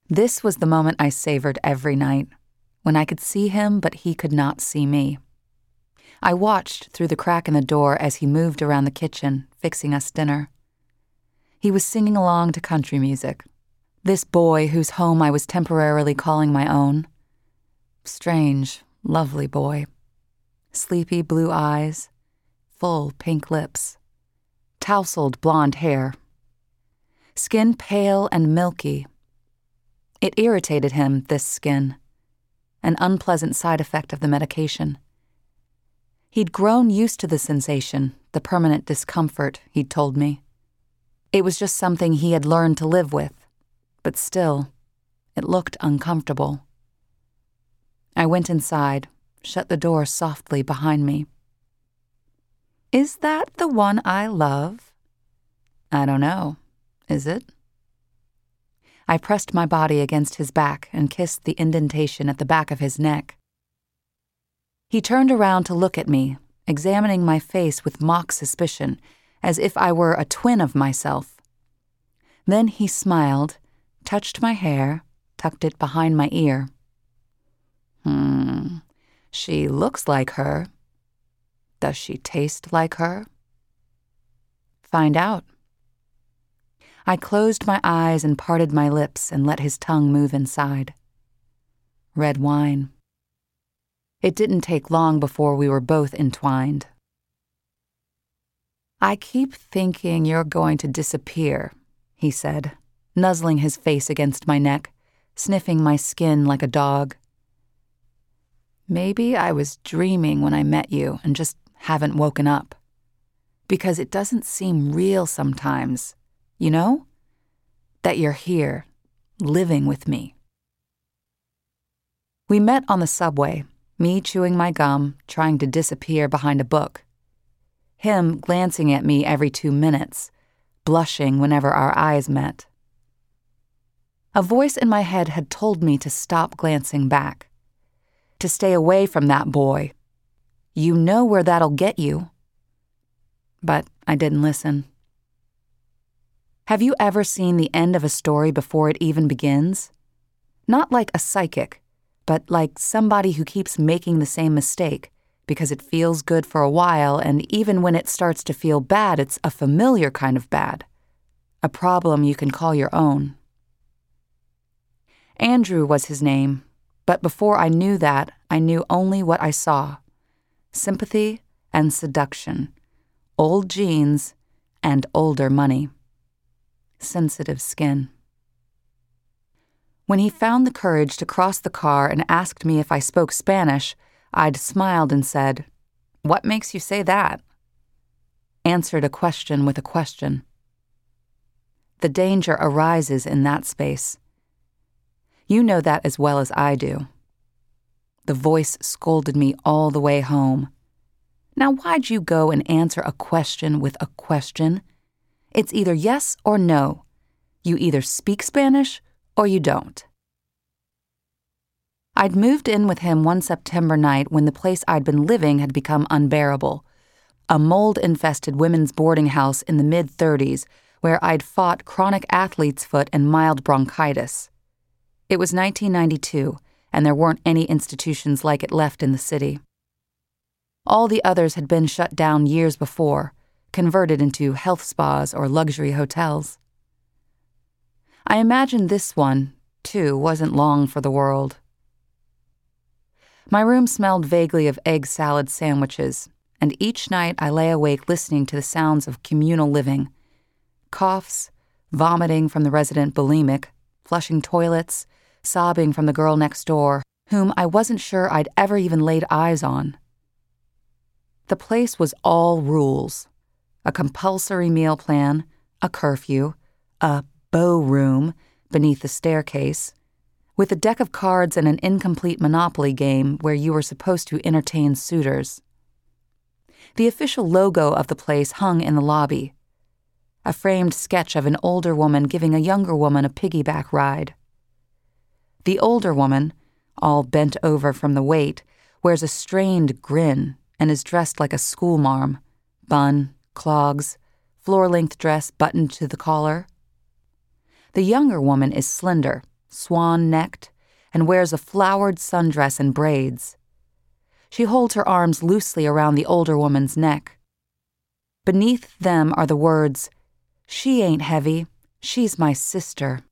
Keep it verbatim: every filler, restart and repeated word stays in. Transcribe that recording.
This was the moment I savored every night, when I could see him but he could not see me. I watched through the crack in the door as he moved around the kitchen, fixing us dinner. He was singing along to country music, this boy whose home I was temporarily calling my own. Strange, lovely boy. Sleepy blue eyes, full pink lips, tousled blonde hair. Skin pale and milky. It irritated him, this skin, an unpleasant side effect of the medication. He'd grown used to the sensation, the permanent discomfort, he'd told me. It was just something he had learned to live with, but still, it looked uncomfortable. I went inside, shut the door softly behind me. Is that the one I love? I don't know. Is it? I pressed my body against his back and kissed the indentation at the back of his neck. He turned around to look at me, examining my face with mock suspicion, as if I were a twin of myself. Then he smiled, touched my hair, tucked it behind my ear. Hmm, she looks like her. Does she taste like her? Find out. I closed my eyes and parted my lips and let his tongue move inside. Red wine. It didn't take long before we were both entwined. I keep thinking you're going to disappear, he said, nuzzling his face against my neck, sniffing my skin like a dog. Maybe I was dreaming when I met you and just haven't woken up. Because it doesn't seem real sometimes, you know? That you're here, living with me. We met on the subway, me chewing my gum, trying to disappear behind a book. Him glancing at me every two minutes, blushing whenever our eyes met. A voice in my head had told me to stop glancing back, to stay away from that boy. You know where that'll get you. But I didn't listen. Have you ever seen the end of a story before it even begins? Not like a psychic, but like somebody who keeps making the same mistake because it feels good for a while, and even when it starts to feel bad, it's a familiar kind of bad, a problem you can call your own. Andrew was his name, but before I knew that, I knew only what I saw. Sympathy and seduction, old jeans and older money. Sensitive skin. When he found the courage to cross the car and asked me if I spoke Spanish, I'd smiled and said, "What makes you say that?" Answered a question with a question. The danger arises in that space. You know that as well as I do. The voice scolded me all the way home. Now why'd you go and answer a question with a question? It's either yes or no. You either speak Spanish or you don't. I'd moved in with him one September night when the place I'd been living had become unbearable. A mold-infested women's boarding house in the mid-thirties where I'd fought chronic athlete's foot and mild bronchitis. It was nineteen ninety-two, and there weren't any institutions like it left in the city. All the others had been shut down years before, converted into health spas or luxury hotels. I imagined this one, too, wasn't long for the world. My room smelled vaguely of egg salad sandwiches, and each night I lay awake listening to the sounds of communal living. Coughs, vomiting from the resident bulimic, flushing toilets, sobbing from the girl next door, whom I wasn't sure I'd ever even laid eyes on. The place was all rules. A compulsory meal plan, a curfew, a bow room beneath the staircase, with a deck of cards and an incomplete Monopoly game where you were supposed to entertain suitors. The official logo of the place hung in the lobby, a framed sketch of an older woman giving a younger woman a piggyback ride. The older woman, all bent over from the weight, wears a strained grin and is dressed like a schoolmarm, bun, clogs, floor-length dress buttoned to the collar. The younger woman is slender, swan-necked, and wears a flowered sundress and braids. She holds her arms loosely around the older woman's neck. Beneath them are the words, "She ain't heavy, she's my sister."